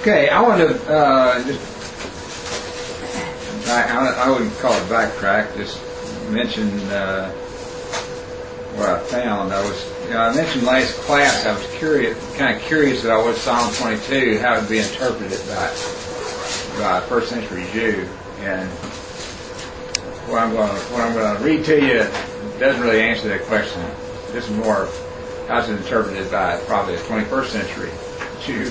Okay, I want to I wouldn't call it backtrack. Just mention what I found. I mentioned last class. I was kind of curious about what Psalm 22, how it would be interpreted by a first century Jew, and what I'm going to read to you doesn't really answer that question. This is more how's it interpreted by probably a 21st century Jew.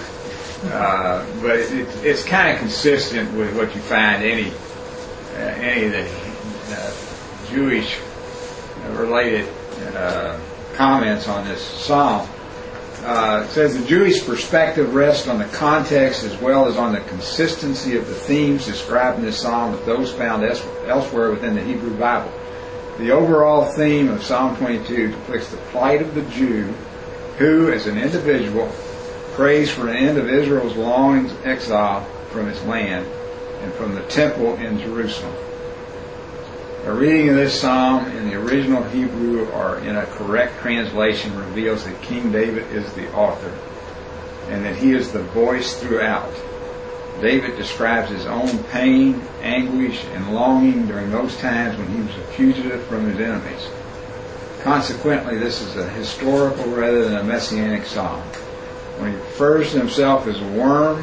But it's kind of consistent with what you find any of the Jewish related comments on this psalm. It says the Jewish perspective rests on the context as well as on the consistency of the themes described in this psalm with those found elsewhere within the Hebrew Bible. The overall theme of Psalm 22 depicts the plight of the Jew who, as an individual, prays for an end of Israel's long exile from its land and from the temple in Jerusalem. A reading of this psalm in the original Hebrew or in a correct translation reveals that King David is the author and that he is the voice throughout. David describes his own pain, anguish, and longing during those times when he was a fugitive from his enemies. Consequently, this is a historical rather than a messianic psalm. When he refers to himself as a worm,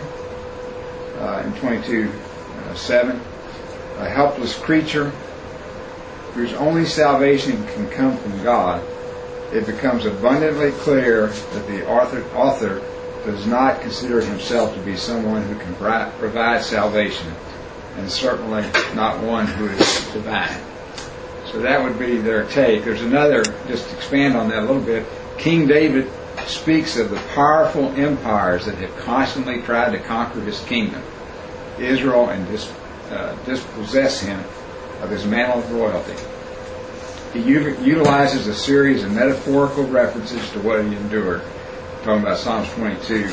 in 22:7, a helpless creature whose only salvation can come from God, it becomes abundantly clear that the author does not consider himself to be someone who can provide salvation, and certainly not one who is divine. So that would be their take. There's another, just to expand on that a little bit, King David speaks of the powerful empires that have constantly tried to conquer his kingdom, Israel, and dispossess him of his mantle of royalty. He utilizes a series of metaphorical references to what he endured. Talking about Psalms 22,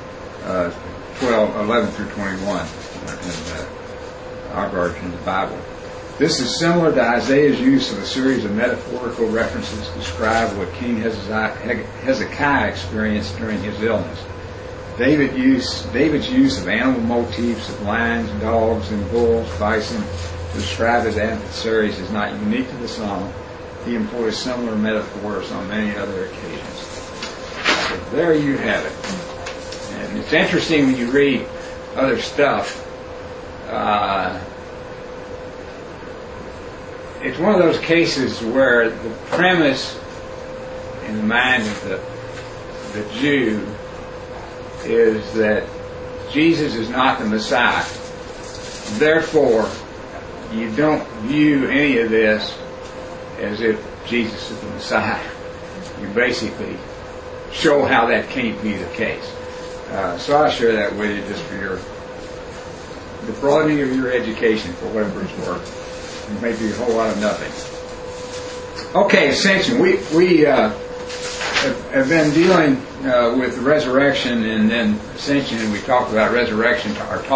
11 through 21 in our version of the Bible. This is similar to Isaiah's use of a series of metaphorical references to describe what King Hezekiah experienced during his illness. David's use of animal motifs of lions, dogs, and bulls, bison, to describe his adversaries is not unique to the psalm. He employs similar metaphors on many other occasions. So there you have it. And it's interesting when you read other stuff. It's one of those cases where the premise in the mind of the Jew is that Jesus is not the Messiah. Therefore, you don't view any of this as if Jesus is the Messiah. You basically show how that can't be the case. So I'll share that with you just for the broadening of your education, for whatever it's worth. It may be a whole lot of nothing. Okay, Ascension. We have been dealing with the resurrection and then Ascension, and we talked about resurrection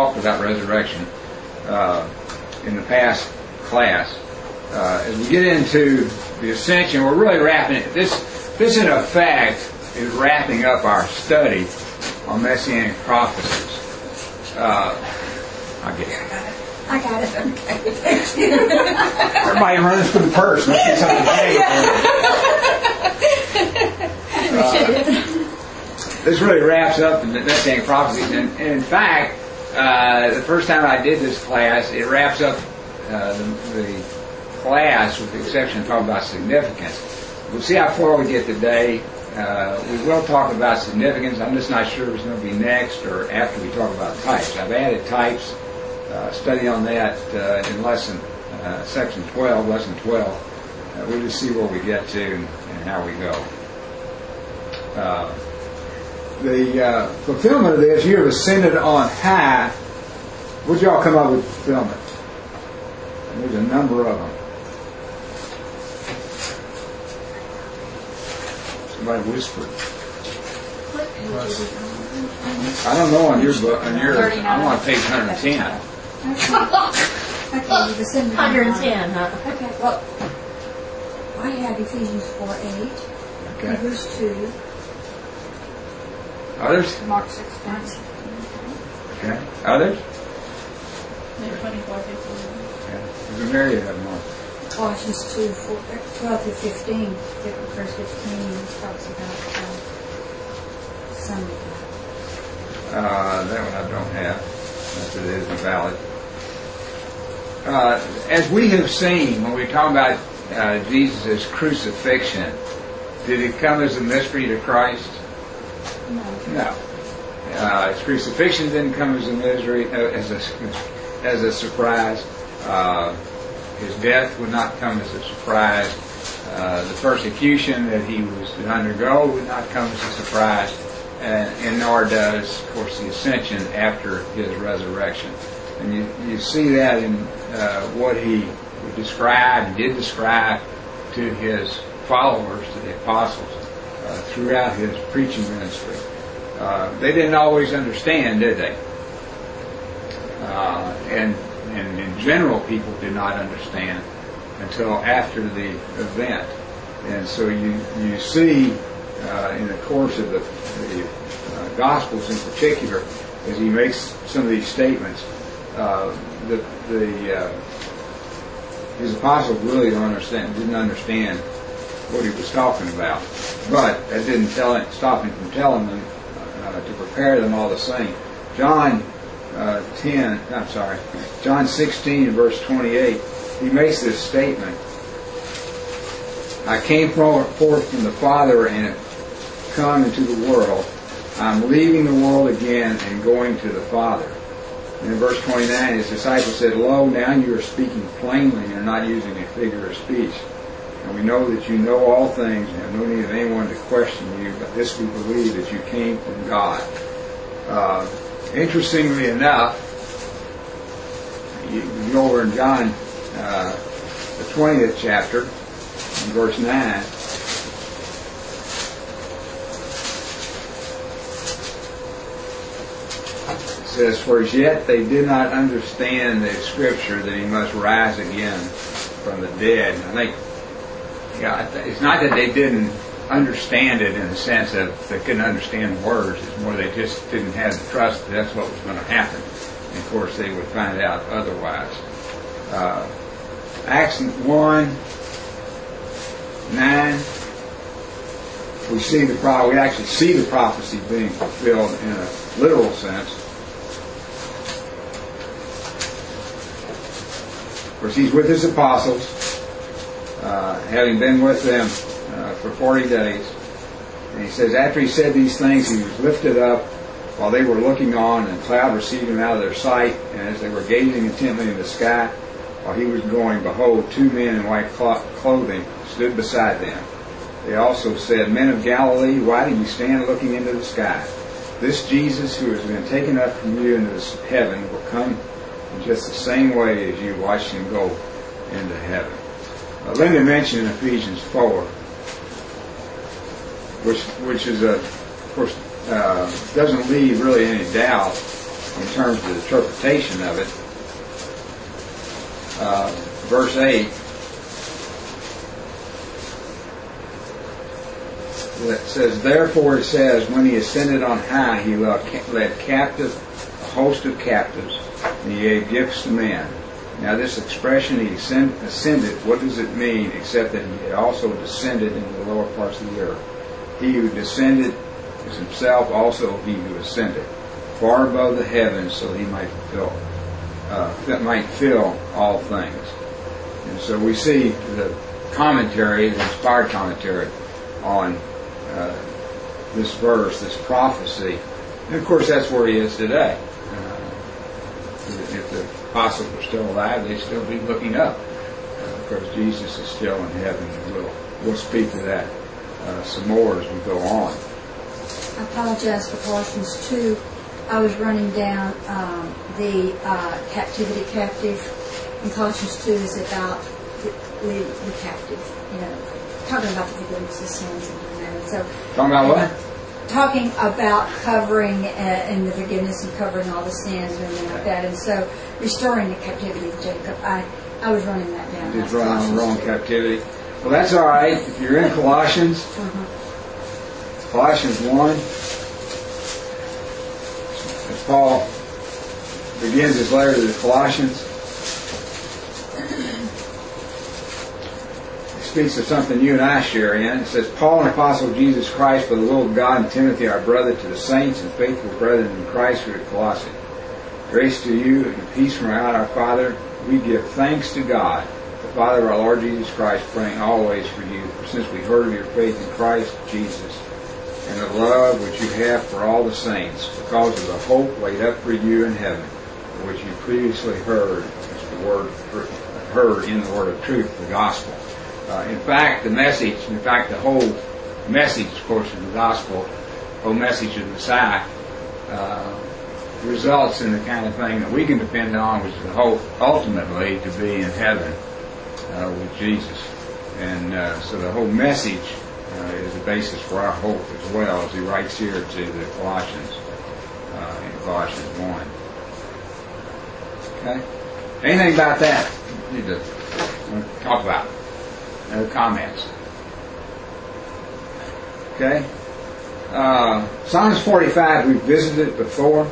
in the past class. As we get into the Ascension, we're really wrapping it. This in effect is wrapping up our study on Messianic prophecies. I get it. I got it. Okay. Everybody runs for the purse. Let's get something. This really wraps up the Messianic prophecies. And in fact, the first time I did this class, it wraps up the class with the exception of talking about significance. We'll see how far we get today. We will talk about significance. I'm just not sure if it's going to be next or after we talk about types. I've added types. Study on that in section 12, lesson 12. We'll just see where we get to and how we go. The fulfillment of this, you have ascended on high. Would y'all come up with fulfillment? And there's a number of them. Somebody whispered. I don't know on your book. I'm on page 110. Okay, 110, huh? Okay, well, I have Ephesians 4:8, Okay. Hebrews 2, Others? Mark 16. Okay. Others? Maybe 24, 15. Okay. There's a myriad of more. Colossians 2, 12 through 15, verse 15, talks about some of That one I don't have. That's it is valid. As we have seen, when we talk about Jesus' crucifixion, did it come as a mystery to Christ? No. His crucifixion didn't come as a mystery, as a surprise. His death would not come as a surprise. The persecution that he was to undergo would not come as a surprise. And nor does, of course, the ascension after his resurrection. And you see that in what he described and did describe to his followers, to the apostles, throughout his preaching ministry. They didn't always understand, did they? And in general, people did not understand until after the event. And so you see in the course of the Gospels in particular, as he makes some of these statements, his apostles really didn't understand what he was talking about. But that didn't stop him from telling them to prepare them all the same. John 16 verse 28, he makes this statement: I came forth from the Father and have come into the world. I'm leaving the world again and going to the Father. And in verse 29, his disciples said, Lo, now you are speaking plainly and are not using a figure of speech. And we know that you know all things and have no need of anyone to question you, but this we believe, that you came from God. Interestingly enough, you go over in John, the 20th chapter, in verse 9, it says, For as yet they did not understand the Scripture that he must rise again from the dead. And I think, it's not that they didn't understand it in the sense of they couldn't understand words. It's more they just didn't have the trust that that's what was going to happen. And of course they would find out otherwise. Acts 1:9, we actually see the prophecy being fulfilled in a literal sense. Of course, he's with his apostles, having been with them for 40 days. And he says, after he said these things, he was lifted up while they were looking on, and a cloud received him out of their sight. And as they were gazing intently in the sky, while he was going, behold, two men in white clothing stood beside them. They also said, Men of Galilee, why do you stand looking into the sky? This Jesus who has been taken up from you into heaven will come in just the same way as you watched him go into heaven. Linda mentioned in Ephesians 4, which is, of course, doesn't leave really any doubt in terms of the interpretation of it. Verse 8, it says, Therefore it says, when he ascended on high, he led captive a host of captives, and he gave gifts to men. Now this expression, he ascended, what does it mean except that he had also descended into the lower parts of the earth? He who descended is himself also he who ascended far above the heavens, so he might fill all things. And so we see the commentary, the inspired commentary on this verse, this prophecy. And of course that's where he is today. If the apostles were still alive, they'd still be looking up. Of course Jesus is still in heaven, and we'll speak to that some more as we go on. I apologize for Colossians 2. I was running down the captivity captive. And Colossians 2 is about the captive, talking about the forgiveness of sins and that. So, talking about what? Talking about covering and the forgiveness and covering all the sins and everything like that. And so, restoring the captivity of Jacob. I was running that down. Just running on the wrong captivity. Well, that's all right. If you're in Colossians, Colossians 1, as Paul begins his letter to the Colossians. He speaks of something you and I share in. It says, Paul, an apostle of Jesus Christ, by the will of God, and Timothy, our brother, to the saints and faithful brethren in Christ who are at Colossae. Grace to you and peace from God our Father. We give thanks to God, the Father of our Lord Jesus Christ, praying always for you, since we heard of your faith in Christ Jesus, and the love which you have for all the saints, because of the hope laid up for you in heaven, which you previously heard, heard in the word of truth, the gospel. In fact, the whole message, of course, of the gospel, the whole message of the Messiah, results in the kind of thing that we can depend on, which is the hope ultimately to be in heaven with Jesus. And so the whole message is the basis for our hope as well, as he writes here to the Colossians in Colossians 1. Okay? Anything about that you need to talk about? No comments? Okay? Psalms 45 we've visited before.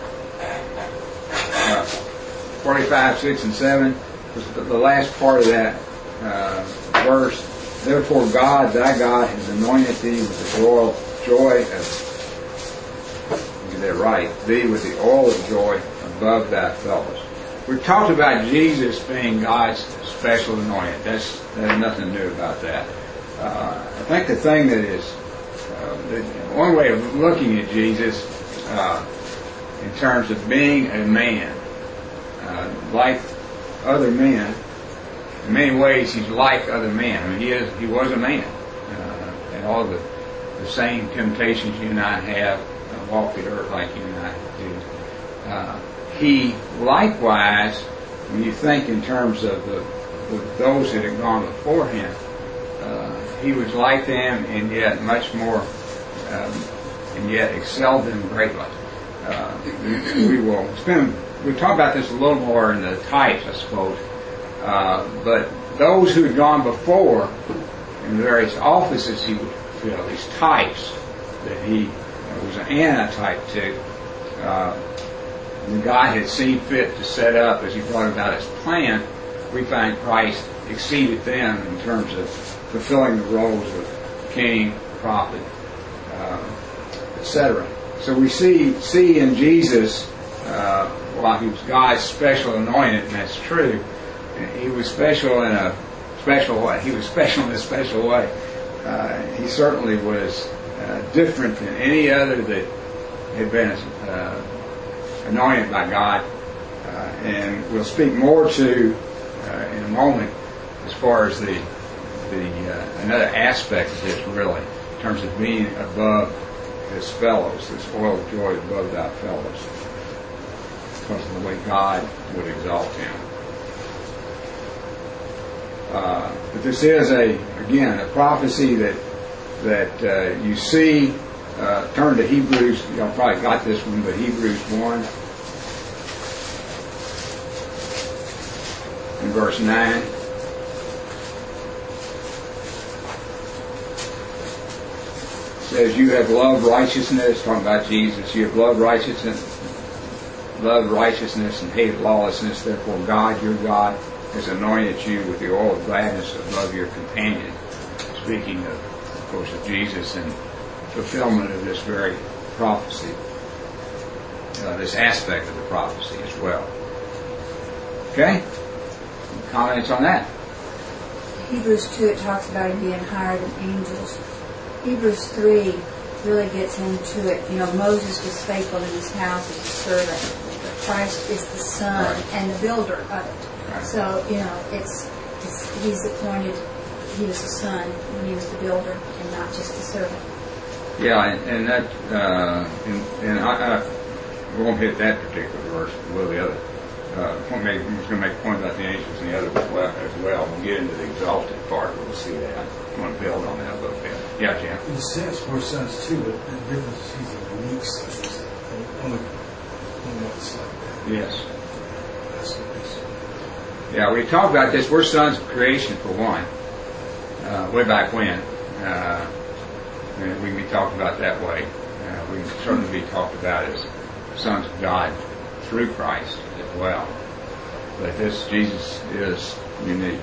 45, 6, and 7 was the last part of that verse. Therefore God, thy God, has anointed thee with the joy of, get that right, thee with the oil of joy above thy fellows. We've talked about Jesus being God's special anointed. There's nothing new about that. I think the thing that is, one way of looking at Jesus in terms of being a man, like other men, in many ways he's like other men. I mean, he was a man. And all the same temptations you and I have, walk the earth like you and I do. He likewise, when you think in terms of those that had gone before him, he was like them and yet much more, and yet excelled them greatly. We'll talk about this a little more in the types, I suppose. But those who had gone before in the various offices he would fill, these types that he was an antitype to, when God had seen fit to set up as he brought about his plan, we find Christ exceeded them in terms of fulfilling the roles of king, prophet, etc. So we see in Jesus, while he was God's special anointed, and that's true, he was special in a special way. He was special in a special way. He certainly was different than any other that had been anointed by God. And we'll speak more to in a moment as far as the another aspect of this, really, in terms of being above his fellows, this oil of joy above thy fellows, because of the way God would exalt him. But this is again a prophecy that you see. Turn to Hebrews. Y'all probably got this one, but Hebrews 1 and verse 9. Says, you have loved righteousness, talking about Jesus, you have loved righteousness and hated lawlessness, therefore God, your God, has anointed you with the oil of gladness above your companion. Speaking of course, of Jesus and fulfillment of this very prophecy, this aspect of the prophecy as well. Okay? Comments on that? Hebrews 2, it talks about him being higher than angels. Hebrews 3 really gets into it. You know, Moses was faithful in his house as a servant, but Christ is the son and the builder of it. Right. So, you know, he's appointed, he was the son when he was the builder and not just the servant. Yeah, and that, and I won't hit that particular verse, will the other. I'm just going to make a point about the angels and the other as well. We'll get into the exalted part, we'll see that. I want to build on that a little bit. Yeah, Jim? In a sense, we're sons too, but the difference is he's a unique son. He's the only one that's like that. Yes. That's the basic. Yeah, we talked about this. We're sons of creation, for one. Way back when. And we can be talked about that way. We can certainly be talked about as sons of God through Christ as well. But this Jesus is unique.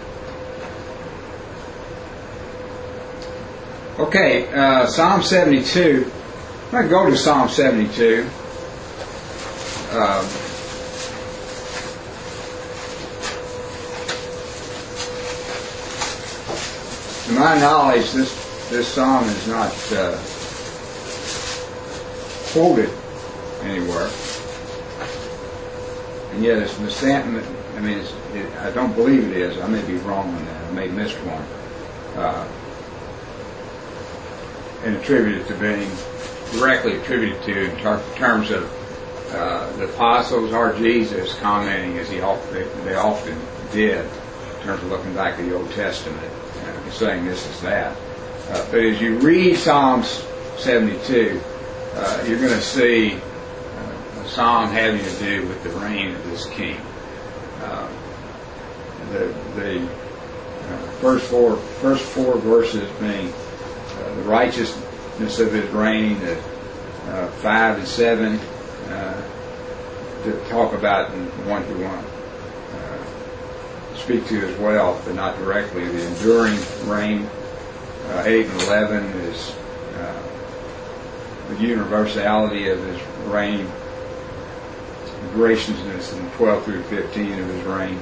Okay, Psalm 72. I'm going to go to Psalm 72. To my knowledge, this psalm is not quoted anywhere, and yet it's the sentiment. I mean, I don't believe it is. I may be wrong on that. I may have missed one, and attributed to being directly attributed to in terms of the apostles or Jesus commenting as they often did in terms of looking back at the Old Testament. Saying this is that. But as you read Psalms 72, you're going to see a psalm having to do with the reign of this king. The first four verses being the righteousness of his reign, 5 and 7 to talk about in 1 through 1. Speak to as well, but not directly. The enduring reign, 8 and 11 is the universality of his reign, the graciousness in 12 through 15 of his reign,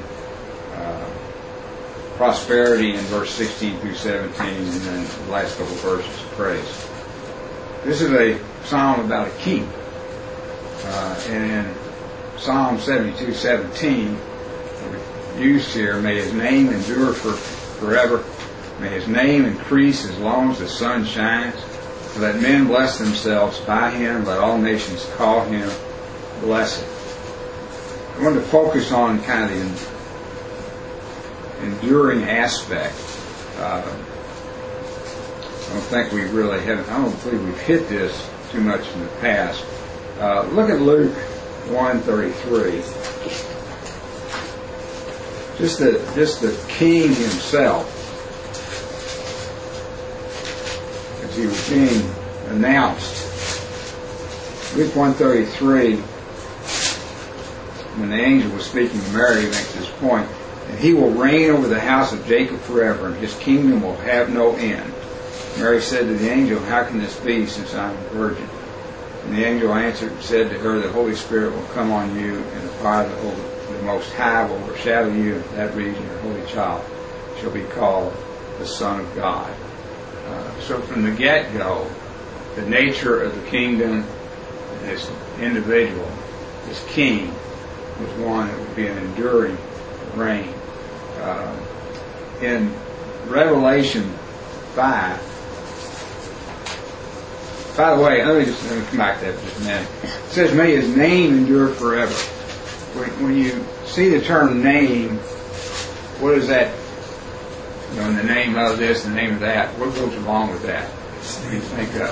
prosperity in verse 16 through 17, and then the last couple of verses of praise. This is a psalm about a king, and in Psalm 72:17. Used here, may his name endure forever. May his name increase as long as the sun shines. Let men bless themselves by him. Let all nations call him blessed. I want to focus on kind of the enduring aspect. I don't think we really have. I don't believe we've hit this too much in the past. Look at Luke 1:33. Just the king himself, as he was being announced. Luke 1:33, when the angel was speaking to Mary, he makes this point, and he will reign over the house of Jacob forever, and his kingdom will have no end. Mary said to the angel, how can this be, since I am a virgin? And the angel answered and said to her, the Holy Spirit will come on you, and the power of the Most High will overshadow you, and for that reason your holy child shall be called the Son of God. So from the get-go, the nature of the kingdom, this individual, this king, was one that would be an enduring reign. In Revelation 5, by the way, let me come back to that just a minute. It says, may his name endure forever. When you see the term name, what is that? In the name of this, the name of that, what goes along with that? What do you think of?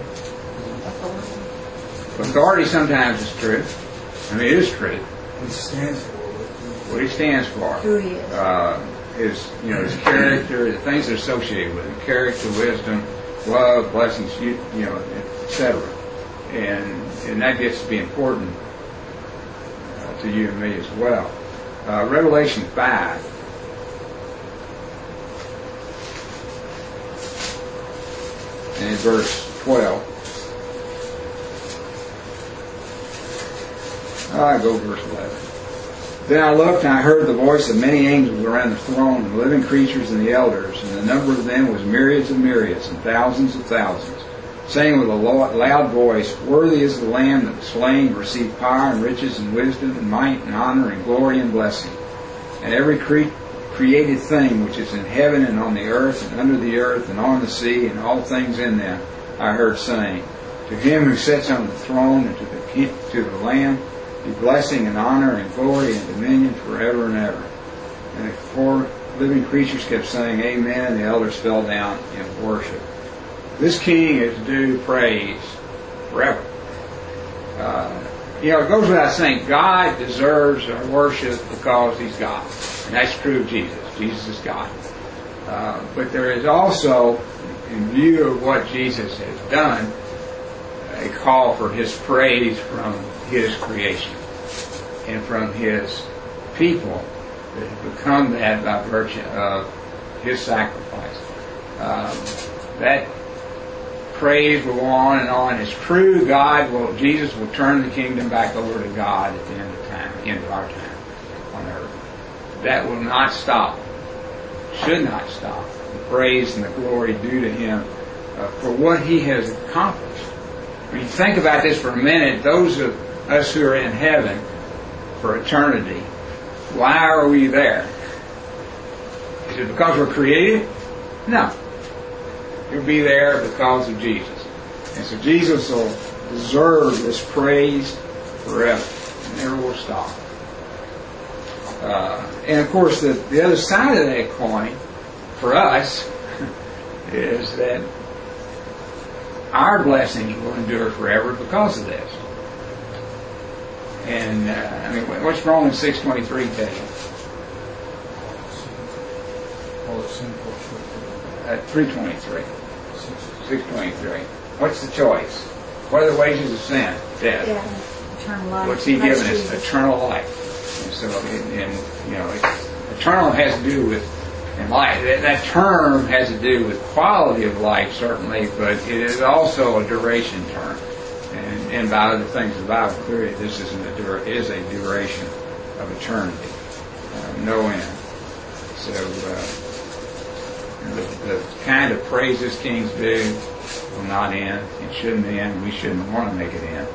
Authority sometimes is true. I mean, it is true. What he stands for. What he stands for. Who he is. His character, the things that are associated with him, character, wisdom, love, blessings, etc. And that gets to be important to you and me as well. Revelation 5. And in verse 12. I go verse 11. Then I looked and I heard the voice of many angels around the throne, and living creatures and the elders, and the number of them was myriads of myriads and thousands of thousands, saying with a loud voice, worthy is the Lamb that was slain to receive power and riches and wisdom and might and honor and glory and blessing. And every created thing which is in heaven and on the earth and under the earth and on the sea and all things in them, I heard saying, to him who sits on the throne and to the Lamb be blessing and honor and glory and dominion forever and ever. And the four living creatures kept saying, amen, and the elders fell down in worship. This king is due praise forever. It goes without saying, God deserves our worship because he's God. And that's true of Jesus. Jesus is God. But there is also, in view of what Jesus has done, a call for his praise from his creation. and from His people that have become that by virtue of His sacrifice. That praise will go on and on. It's true. Jesus will turn the kingdom back over to God at the end of time, end of our time on earth. That will not stop. Should not stop. The praise and the glory due to Him for what He has accomplished. When you think about this for a minute, those of us who are in heaven for eternity, why are we there? Is it because we're created? No. You'll be there because of Jesus. And so Jesus will deserve this praise forever. It never will stop. And of course, the other side of that coin for us is that our blessing will endure forever because of this. And what's Romans 6:23 tell you? All the sin falls short of 3:23. 6:23. What's the choice? What are the wages of sin? Death. Yeah, eternal life. What's He given us? Jesus. Eternal life. And so, eternal has to do with life. That term has to do with quality of life, certainly, but it is also a duration term. And by other things, the Bible clearly this is a duration of eternity, no end. So the kind of praises kings do will not end. It shouldn't end. We shouldn't want to make it end.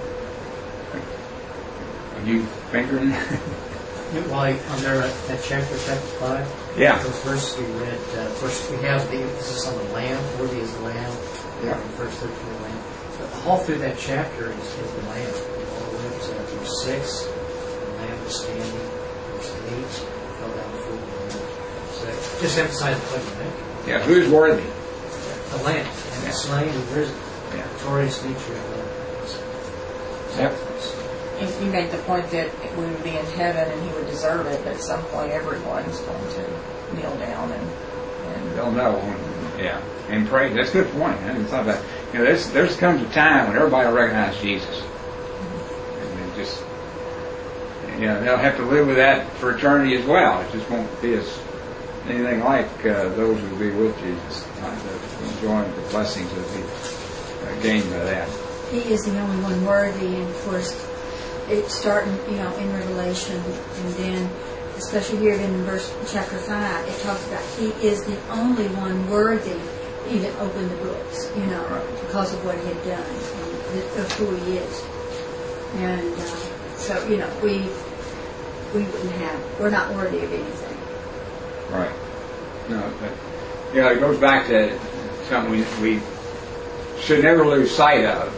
Are you fingering? While on there at chapter 5, Yeah. those verses we read, of course, we have the emphasis on the Lamb, worthy is the Lamb, Yeah. verse 13, the Lamb. But all through that chapter is the Lamb. All the way up to verse 6, the Lamb was standing. Verse 8, fell down before the Lamb. So just emphasize the point of that. Yeah. Who's worthy? The Lamb, and the slain and risen. Yeah. Victorious nature of the Yep. You made the point that we would be in heaven and He would deserve it, but at some point everyone's going to kneel down and They'll know. Yeah. And pray. That's a good point. I hadn't thought about it. There's comes a time when everybody will recognize Jesus. And it just, they'll have to live with that for eternity as well. It just won't be anything like those who will be with Jesus, enjoying the blessings that will be gained by that. He is the only one worthy, and of course, it's starting, in Revelation, and then, especially here in chapter 5, it talks about He is the only one worthy to even open the books, because of what He had done, and of who He is. And so, we we're not worthy of anything. Right. No, but, it goes back to something we should never lose sight of.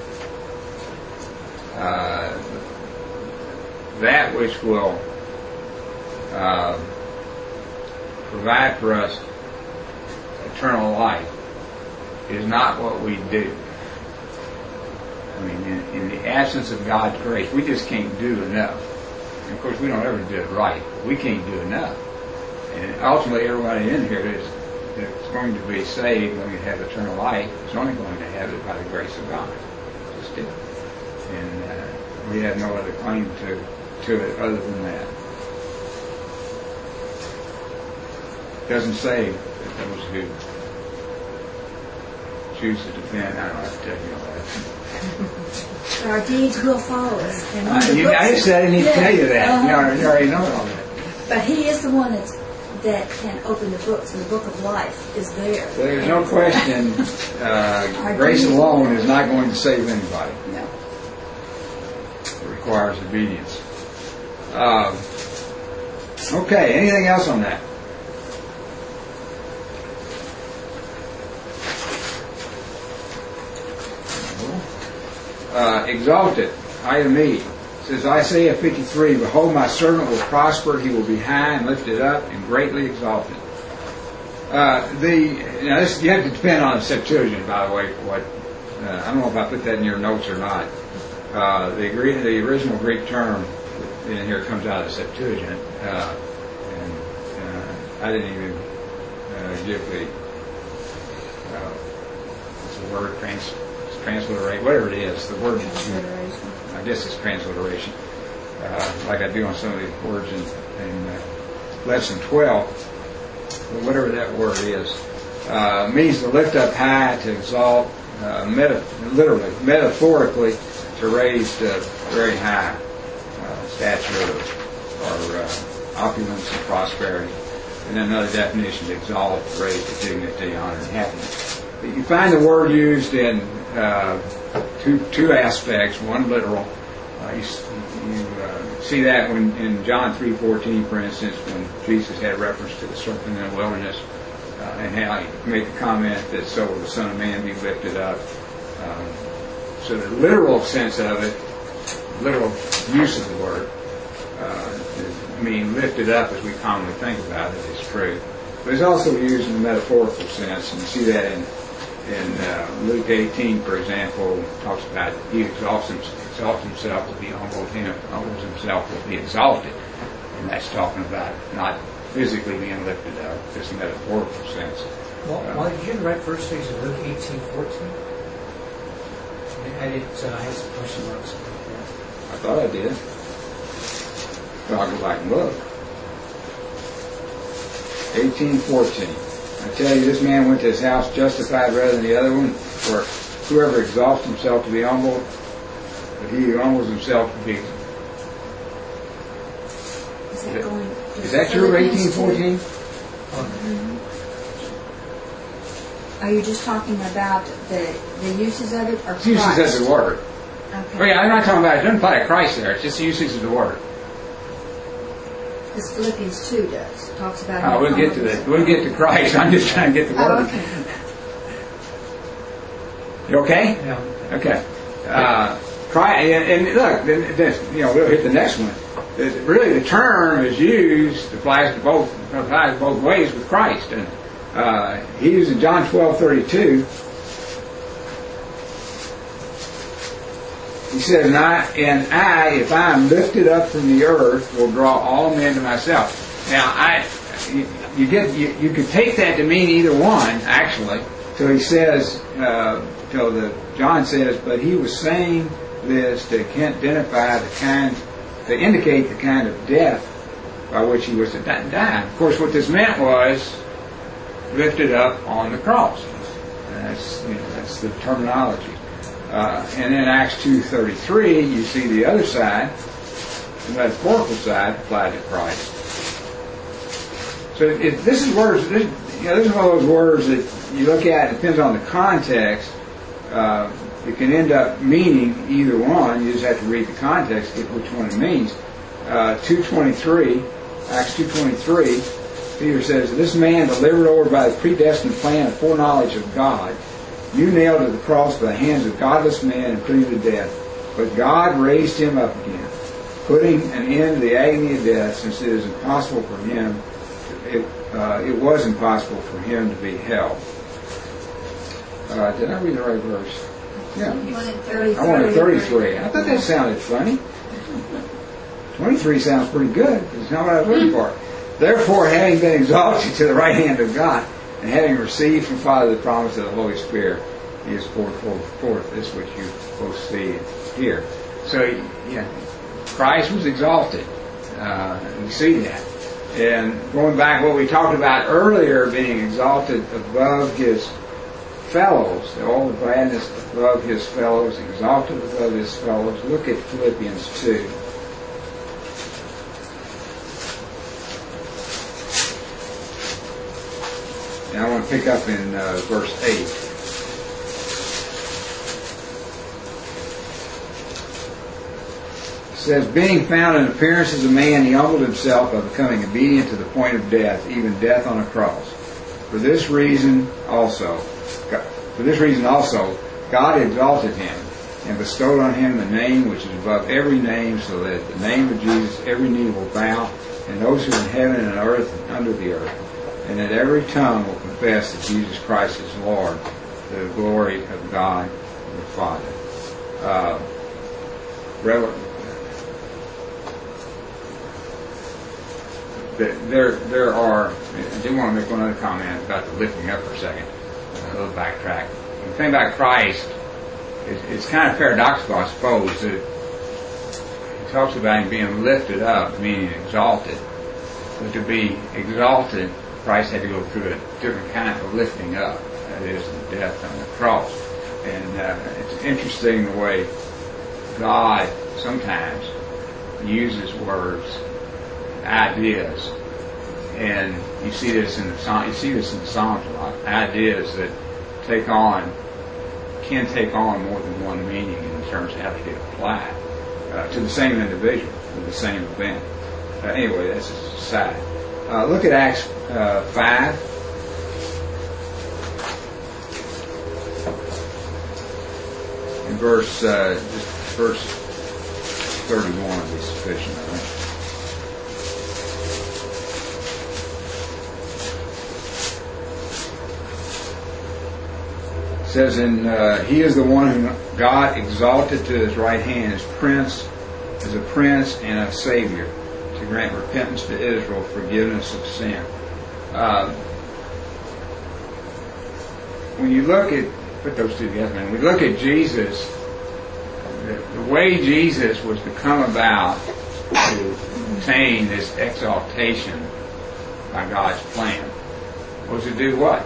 That which will provide for us eternal life is not what we do. In the absence of God's grace, we just can't do enough. And of course, we don't ever do it right. We can't do enough. And ultimately, everybody in here that's going to be saved, going to have eternal life, is only going to have it by the grace of God. Just it. And we have no other claim to it other than that. It doesn't say that those who choose to defend, I don't have to tell you all that. Our deeds will follow us. And I just said I didn't need to tell you that. You already know all that. But He is the one that can open the books, and the book of life is there. So there's no question grace alone is not going to save anybody. No. It requires obedience. Okay, anything else on that? Exalted, item E. It says Isaiah 53, behold, my servant will prosper, he will be high and lifted up and greatly exalted. This, you have to depend on the Septuagint, by the way, for what, I don't know if I put that in your notes or not. The original Greek term in here comes out of the Septuagint, and I didn't even give the what's the word, transliteration, whatever it is, the word. I guess it's transliteration. like I do on some of these words in lesson 12, or whatever that word is, means to lift up high, to exalt, literally, metaphorically, to raise to very high stature or opulence and prosperity. And then another definition, to exalt, to raise to dignity, honor, and happiness. But you find the word used in two aspects. One literal. You see that when in John 3:14, for instance, when Jesus had reference to the serpent in the wilderness, and how he made the comment that so will the Son of Man be lifted up. So the literal sense of it, literal use of the word, mean lifted up as we commonly think about it, is true. But it's also used in the metaphorical sense, and you see that in Luke 18, for example, talks about he exalts himself to be humbled, him humbles himself to be exalted. And that's talking about not physically being lifted up, just in a metaphorical sense. Well, did you write first things in Luke 18:14? I had some question marks about that. I thought I did. So I'll go back and look. 18:14. I tell you, this man went to his house justified rather than the other one, for whoever exalts himself to be humbled, but he who humbles himself to be. Is that your 18:14? Are you just talking about the uses of it, or Christ? Uses of the word. Okay. Well, yeah, I'm not talking about it. It doesn't apply to Christ there. It's just the usage of the word. Because Philippians 2 does. It talks about. We'll get to that. We'll get to Christ. I'm just trying to get the word. Oh, okay. You okay? Yeah. Okay. And look, then, we'll hit the next one. Really, the term is used, applies both ways with Christ. And he used in John 12:32. He says, and I, if I am lifted up from the earth, will draw all men to myself. Now, you could take that to mean either one, actually. So he says, John says, but he was saying this to identify to indicate the kind of death by which he was to die. Of course, what this meant was lifted up on the cross. That's the terminology. And in Acts 2:33, you see the other side, the metaphorical side, applied to Christ. So this is words. This is one of those words that you look at. It depends on the context. It can end up meaning either one. You just have to read the context to get which one it means. 2:23, Acts 2:23, Peter says, "This man delivered over by the predestined plan and foreknowledge of God, you nailed to the cross by the hands of godless men and put him to death. But God raised him up again, putting an end to the agony of death, since it is impossible for him. It was impossible for him to be held." Did I read the right verse? Yeah. You wanted 33. I wanted 33. I thought that sounded funny. 23 sounds pretty good. It's not what I was looking for. Therefore, having been exalted to the right hand of God, and having received from Father the promise of the Holy Spirit, he has poured forth this which you both see and hear. So, Christ was exalted. We see that. And going back to what we talked about earlier, being exalted above his fellows, all the gladness above his fellows, exalted above his fellows. Look at Philippians 2. Now I want to pick up in verse 8. It says, being found in appearance as a man, he humbled himself by becoming obedient to the point of death, even death on a cross. For this reason also, God exalted him and bestowed on him the name which is above every name, so that at the name of Jesus every knee will bow, and those who are in heaven and earth and under the earth, and that every tongue will confess that Jesus Christ is Lord, to the glory of God the Father. There are. I do want to make one other comment about the lifting up for a second. A little backtrack. The thing about Christ, it's kind of paradoxical, I suppose, that talks about him being lifted up, meaning exalted. But to be exalted, Christ had to go through a different kind of lifting up. That is, the death on the cross. And it's interesting the way God sometimes uses words, ideas, and you see this in the Psalms a lot. Ideas that can take on more than one meaning in terms of how they get applied to the same individual, to the same event. Anyway, that's just a side. Look at Acts 5. In verse 31 would be sufficient, I think. It says, he is the one whom God exalted to his right hand as a prince and a savior, to grant repentance to Israel, forgiveness of sin. When you look at, put those two together, man. When we look at Jesus, the way Jesus was to come about to obtain this exaltation by God's plan was to do what?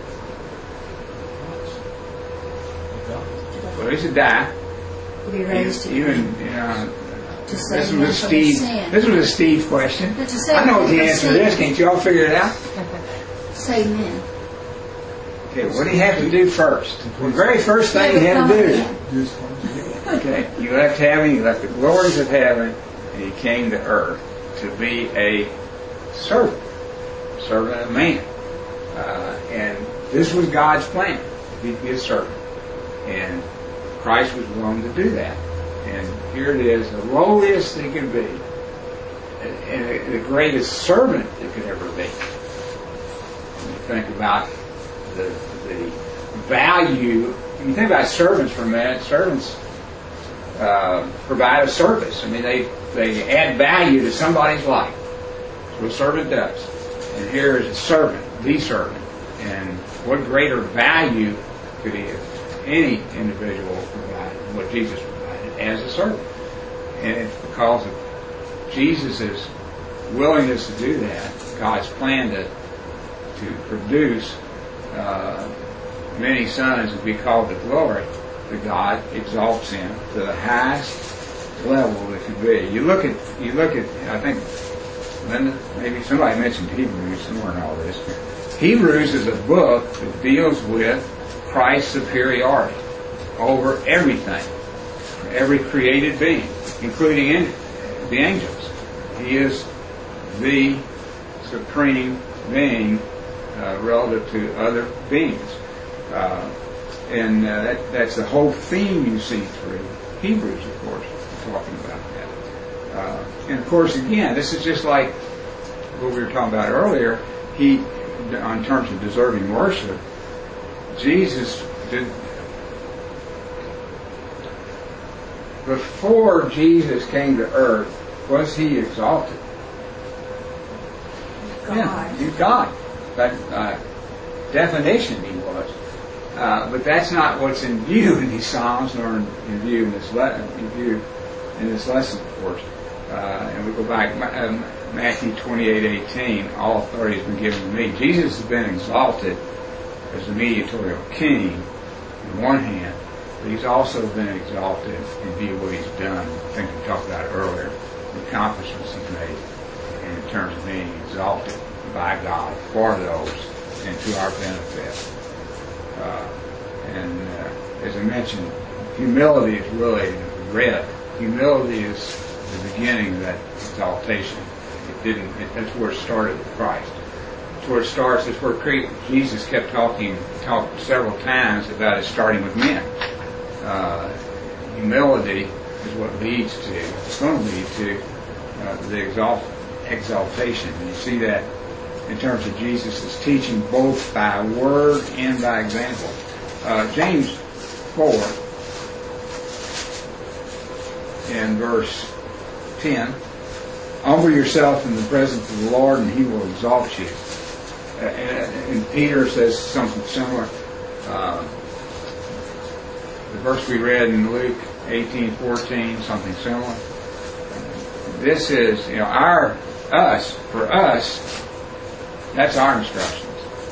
Well, he should die. To be raised to Even, to save this men was from their Steve. sin. This was a Steve question. But to save I know men the from answer to sin. this. Can't you all figure it out? Save men. Okay, what do you have to do first? The very first thing he had to do. Do as far as you can. Okay, you left heaven, you left the glories of heaven, and you came to earth to be a servant of man. And this was God's plan, to be a servant. And Christ was willing to do that. And here it is, the lowliest he could be, and the greatest servant that could ever be. When you think about the value, when you think about servants for a minute, servants provide a service. I mean, they add value to somebody's life. That's what a servant does. And here is a servant, the servant. And what greater value could any individual provide than what Jesus provided as a servant? And it's because of Jesus' willingness to do that, God's plan to produce many sons and be called to glory, that God exalts him to the highest level that could be. You look at. I think Linda, maybe somebody mentioned Hebrews somewhere in all this. Hebrews is a book that deals with Christ's superiority over everything, every created being, including the angels. He is the supreme being relative to other beings. And that's the whole theme you see through Hebrews, of course, talking about that. And of course, again, this is just like what we were talking about earlier. In terms of deserving worship, Jesus did. Before Jesus came to earth, was he exalted? God. Yeah, he's God. By definition, he was. But that's not what's in view in these Psalms, nor in view in this lesson, of course. And we go back, Matthew 28:18. All authority has been given to me. Jesus has been exalted as the mediatorial king in one hand, but he's also been exalted in view of what he's done. I think we talked about it earlier. The accomplishments he's made, and in terms of being exalted by God for those and to our benefit. As I mentioned, humility is really the red. Humility is the beginning of that exaltation. That's where it started with Christ. That's where it starts. That's where Jesus kept talked several times about it starting with men. Humility is what leads to, it's going to lead to the exaltation. And you see that in terms of Jesus' teaching, both by word and by example. James 4 and verse 10, humble yourself in the presence of the Lord and he will exalt you. And Peter says something similar. The verse we read in Luke 18:14, something similar. this is, for us, that's our instructions.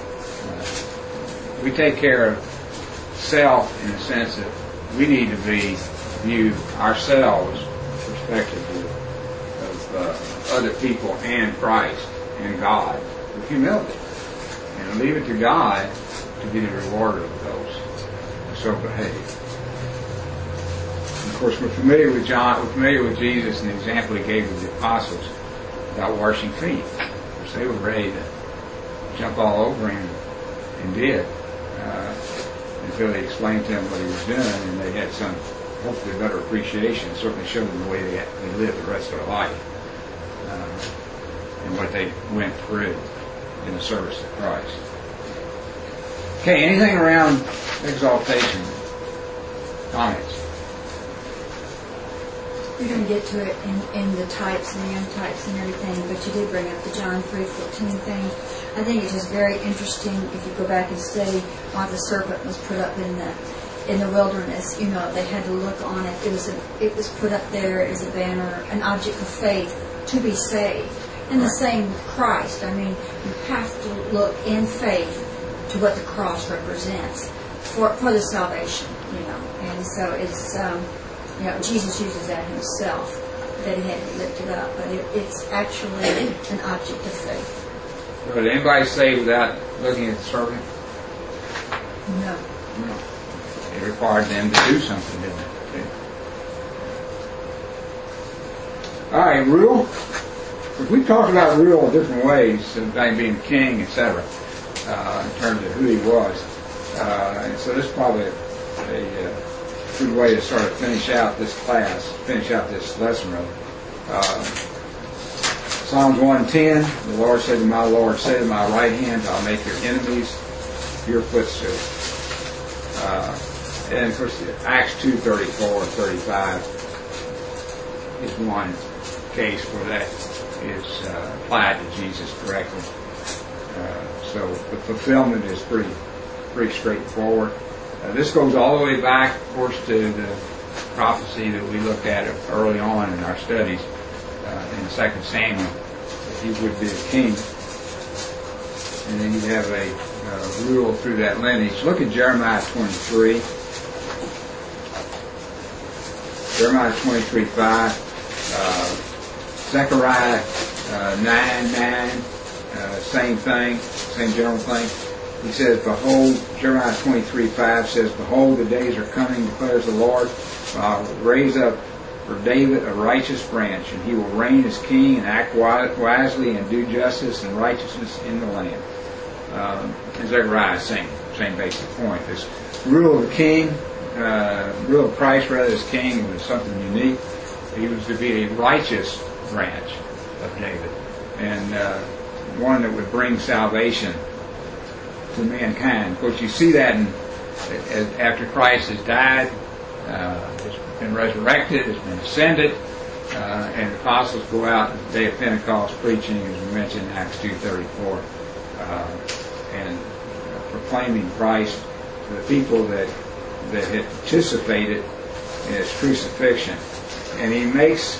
We take care of self in the sense that we need to view ourselves perspective of other people and Christ and God with humility, and leave it to God to be the rewarder of those who so behave. And of course, we're familiar with John, we're familiar with Jesus and the example he gave to the apostles about washing feet. Of course, they were ready to jump all over him and did, until he explained to them what he was doing, and they had some hopefully better appreciation. It certainly showed them the way they lived the rest of their life, and what they went through in the service of Christ. Okay, anything around exaltation? Comments? We're going to get to it in the types and the antypes and everything, but you did bring up the John 3:14 thing. I think it's just very interesting if you go back and study why the serpent was put up in the wilderness. You know, they had to look on it. It was put up there as a banner, an object of faith to be saved. And the same with Christ. I mean, you have to look in faith to what the cross represents for the salvation. You know, and so it's. Jesus uses that himself, that he had to lift it up, but it's actually an object of faith. Did anybody say without looking at the serpent? No. No. It required them to do something, didn't it? All right, rule. We've talked about rule in different ways, about being king, etc., in terms of who he was. And so this is probably a good way to sort of finish out this class, finish out this lesson, really. Psalms 110, the Lord said to my Lord, say to my right hand, I'll make your enemies your footstool. And of course, Acts 2:34 and 35 is one case where that is applied to Jesus correctly. So the fulfillment is pretty straightforward. This goes all the way back, of course, to the prophecy that we looked at early on in our studies in 2 Samuel, that he would be a king. And then you have a rule through that lineage. Look at Jeremiah 23. Jeremiah 23:5. Zechariah 9:9. Same thing, same general thing. He says, behold, Jeremiah 23:5 says, behold, the days are coming, declares the Lord, I'll raise up for David a righteous branch, and he will reign as king and act wisely and do justice and righteousness in the land. And Zechariah, same basic point. This rule of the king, rule of Christ rather as king, was something unique. He was to be a righteous branch of David, and one that would bring salvation to mankind. Of course, you see that after Christ has died, has been resurrected, has been ascended, and the apostles go out on the day of Pentecost preaching, as we mentioned in Acts 2:34, and proclaiming Christ to the people that had participated in his crucifixion. And he makes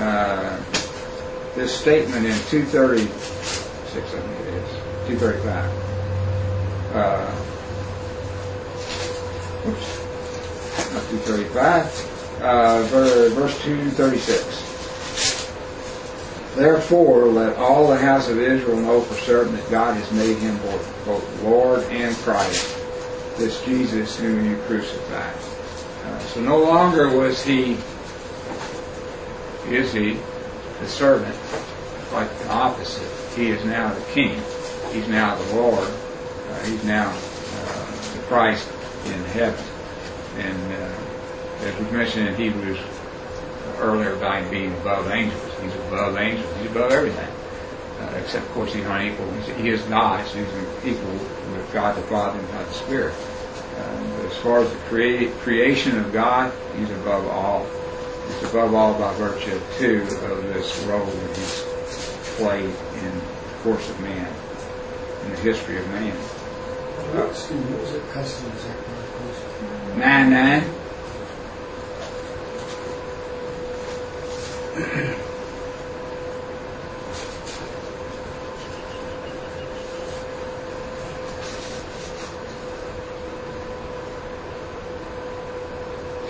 this statement in 2:36, I think it is, 2:35. Not 2:35, verse 2:36. Therefore, let all the house of Israel know for certain that God has made him both Lord and Christ, this Jesus whom you crucified. So no longer is he the servant, quite the opposite. He is now the king. He's now the Lord. He's now the Christ in heaven. And as we mentioned in Hebrews earlier about him being above angels. He's above angels. He's above everything. Except, of course, he's not equal. He is God, so he's equal with God the Father and God the Spirit. But as far as the creation of God, he's above all. He's above all by virtue, too, of this role that he's played in the course of man, in the history of man. What was it passage exactly? 9:9.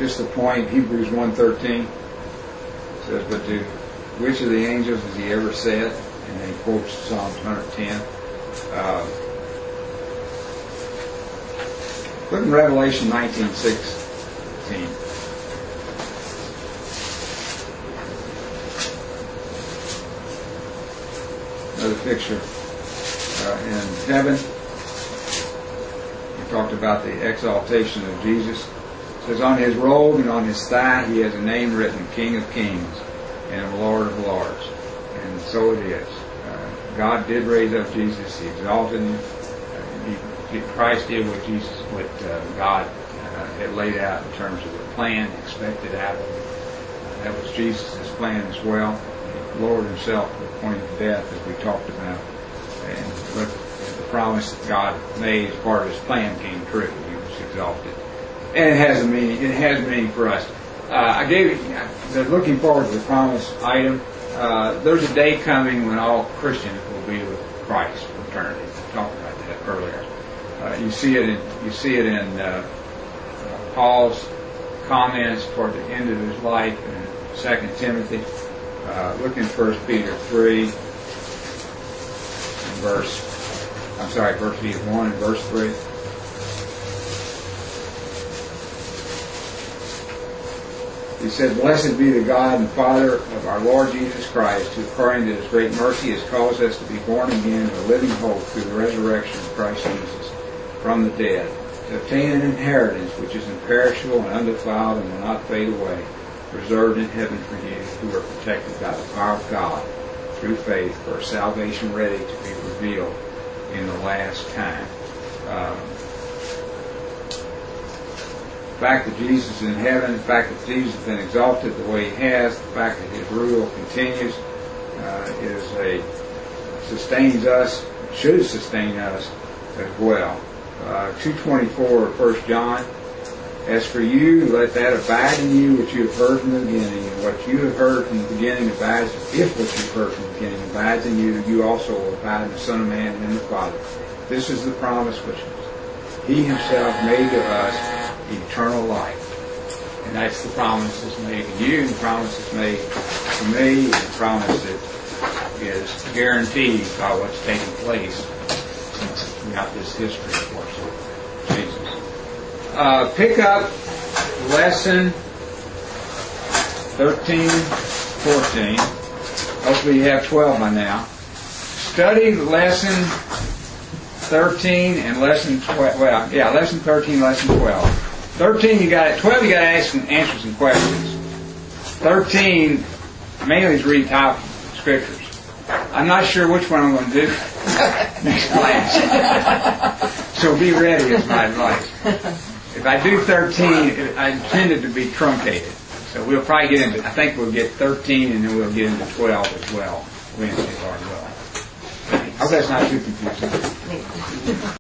just the point, Hebrews 1:13 says, but to which of the angels has he ever said? And then he quotes Psalms 110. Look in Revelation 19:16. Another picture in heaven. We talked about the exaltation of Jesus. It says, on his robe and on his thigh he has a name written, King of Kings and Lord of Lords. And so it is. God did raise up Jesus. He exalted him. Christ did what God had laid out in terms of the plan expected out of him. That was Jesus' plan as well. He lowered himself to the point of death, as we talked about. And the promise that God made as part of his plan came true. He was exalted. And it has a meaning. It has meaning for us. I gave you, looking forward to the promise item. There's a day coming when all Christians will be with Christ for eternity. We talked about that earlier. You see it in Paul's comments toward the end of his life in 2 Timothy. Look in 1 Peter 3, verse 1 and verse 3. He said, blessed be the God and Father of our Lord Jesus Christ, who according to his great mercy has caused us to be born again to a living hope through the resurrection of Christ Jesus from the dead, to obtain an inheritance which is imperishable and undefiled and will not fade away, reserved in heaven for you who are protected by the power of God through faith for a salvation ready to be revealed in the last time. The fact that Jesus is in heaven, the fact that Jesus has been exalted the way he has, the fact that his rule continues sustains us, should sustain us as well. 2:24 of 1 John. As for you, let that abide in you which you have heard from the beginning, and what you have heard from the beginning abides. If what you've heard from the beginning abides in you, you also will abide in the Son of Man and in the Father. This is the promise which he himself made to us, eternal life. And that's the promise that's made to you, and the promise that's made to me, and the promise that is guaranteed by what's taking place throughout this history, of course, of Jesus. Pick up lesson 13, 14. Hopefully you have 12 by now. Study lesson 13 and lesson 12. Well, yeah, lesson 13, lesson 12. 13, you got it. 12, you got to answer some questions. 13, mainly is read top scriptures. I'm not sure which one I'm going to do next class. So be ready is my advice. If I do 13, I intended to be truncated. So we'll probably get into, I think we'll get 13 and then we'll get into 12 as well. Wednesday, Lord willing. I hope that's not too confusing.